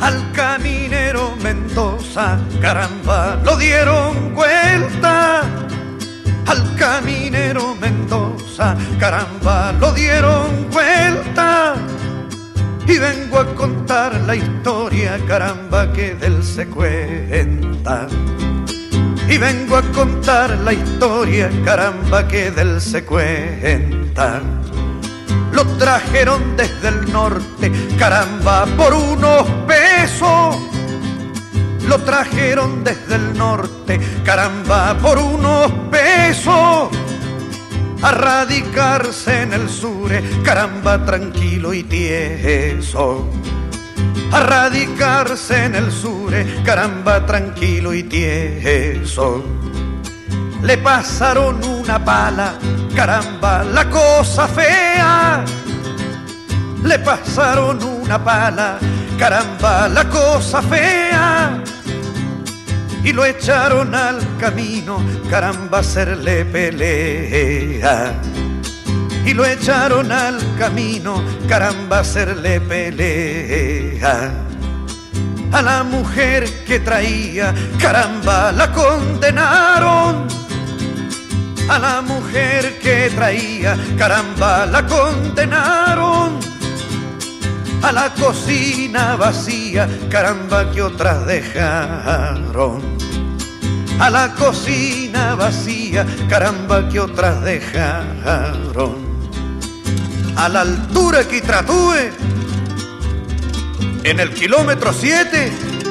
Al caminero Mendoza, caramba, lo dieron vuelta. Al caminero Mendoza, caramba, lo dieron vuelta. Y vengo a contar la historia, caramba, que de él se cuenta. Y vengo a contar la historia, caramba, que de él se cuenta. Lo trajeron desde el norte, caramba, por unos pesos. Lo trajeron desde el norte, caramba, por unos pesos. A radicarse en el sure, caramba, tranquilo y tieso. A radicarse en el sure, caramba, tranquilo y tieso. Le pasaron una pala, caramba, la cosa fea. Le pasaron una pala, caramba, la cosa fea. Y lo echaron al camino, caramba, a hacerle pelea. Y lo echaron al camino, caramba, a hacerle pelea. A la mujer que traía, caramba, la condenaron. A la mujer que traía, caramba, la condenaron. A la cocina vacía, caramba, que otras dejaron. A la cocina vacía, caramba, que otras dejaron. A la altura que Tratúe, en el kilómetro 7,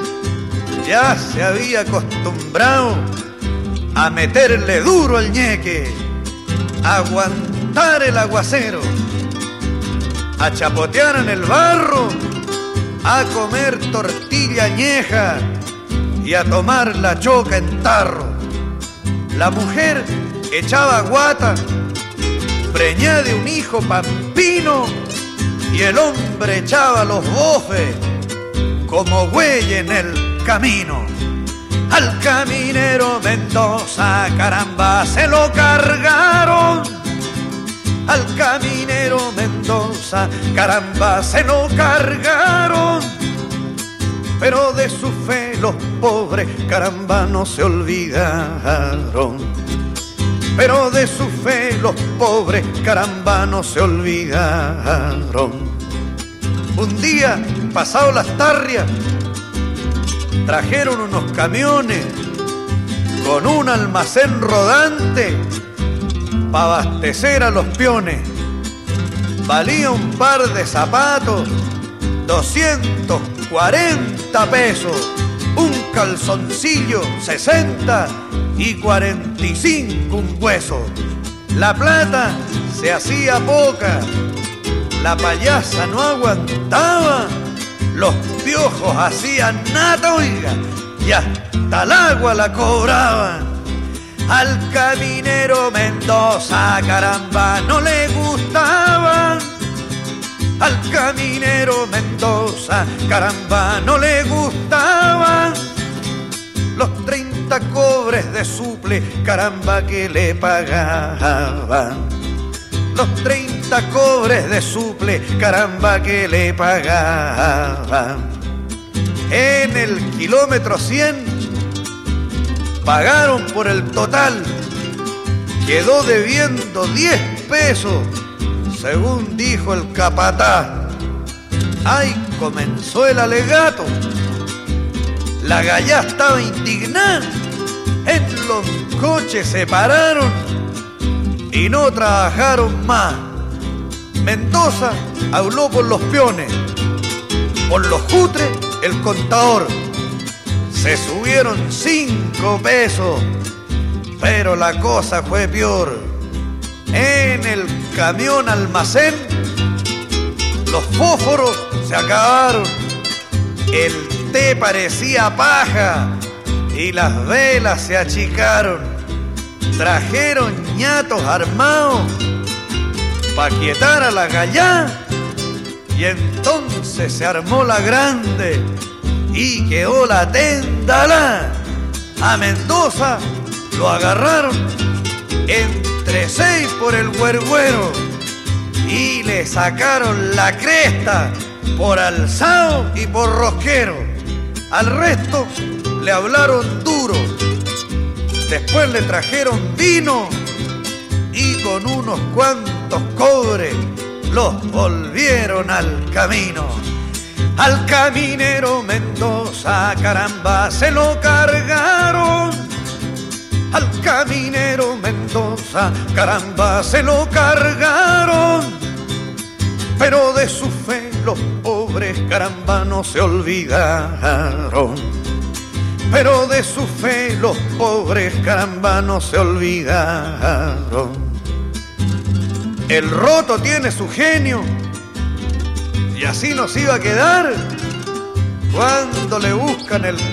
ya se había acostumbrado a meterle duro al ñeque, a aguantar el aguacero, a chapotear en el barro, a comer tortilla añeja y a tomar la choca en tarro. La mujer echaba guata, preñada de un hijo pampino, y el hombre echaba los bofes como güey en el camino. Al caminero Mendoza, caramba, se lo cargaron. Al caminero Mendoza, caramba, se lo cargaron. Pero de su fe los pobres, caramba, no se olvidaron. Pero de su fe los pobres, caramba, no se olvidaron. Un día, pasado las tarrias, trajeron unos camiones con un almacén rodante para abastecer a los peones. Valía un par de zapatos 240 pesos, un calzoncillo 60 y 45 un hueso. La plata se hacía poca, la payasa no aguantaba, los piojos hacían nata, oiga, y hasta el agua la cobraban. Al caminero Mendoza, caramba, no le gustaban. Al caminero Mendoza, caramba, no le gustaban los 30 cobres de suple, caramba, que le pagaban. Los 30 cobres de suple, caramba, que le pagaban. En el kilómetro 100 pagaron por el total, quedó debiendo 10 pesos, según dijo el capataz. Ahí comenzó el alegato. La gallá estaba indignada, en los coches se pararon y no trabajaron más. Mendoza habló por los peones, por los cutres el contador. Se subieron 5 pesos, pero la cosa fue peor. En el camión almacén los fósforos se acabaron, el té parecía paja y las velas se achicaron. Trajeron ñatos armados pa' quietar a la gallá, y entonces se armó la grande y quedó la tendalá. A Mendoza lo agarraron entre 6 por el güergüero y le sacaron la cresta por alzao y por rosquero. Al resto le hablaron duro. Después le trajeron vino y con unos cuantos cobres los volvieron al camino. Al caminero Mendoza, caramba, se lo cargaron. Al caminero Mendoza, caramba, se lo cargaron. Pero de su fe los pobres, caramba, no se olvidaron. Pero de su fe los pobres, caramba, no se olvidaron. El roto tiene su genio y así nos iba a quedar. Cuando le buscan el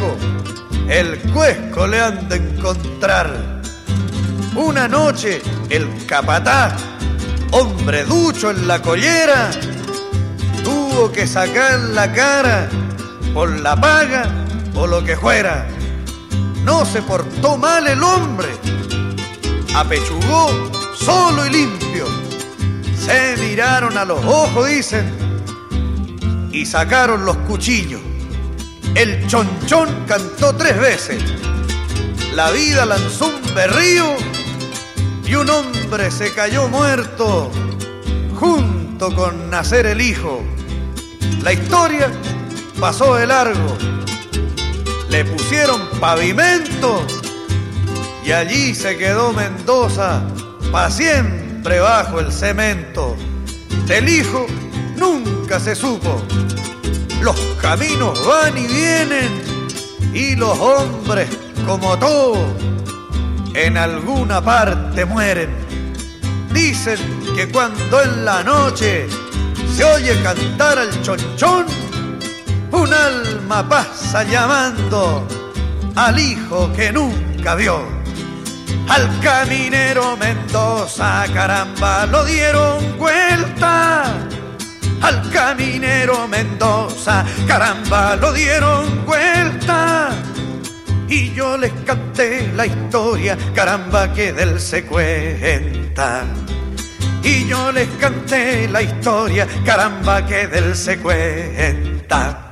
cuesco le han de encontrar. Una noche el capataz, hombre ducho en la collera, tuvo que sacar la cara por la paga o lo que fuera. No se portó mal el hombre, apechugó solo y limpio. Se miraron a los ojos, dicen, y sacaron los cuchillos. El chonchón cantó 3 veces. La vida lanzó un berrío y un hombre se cayó muerto junto con nacer el hijo. La historia pasó de largo. Le pusieron pavimento y allí se quedó Mendoza pa' siempre bajo el cemento. Del hijo nunca se supo. Los caminos van y vienen y los hombres, como todos, en alguna parte mueren. Dicen que cuando en la noche se oye cantar al chonchón, un alma pasa llamando al hijo que nunca vio. Al caminero Mendoza, caramba, lo dieron vuelta. Al caminero Mendoza, caramba, lo dieron vuelta. Y yo les canté la historia, caramba, que de él se cuenta. Y yo les canté la historia, caramba, que de él se cuenta.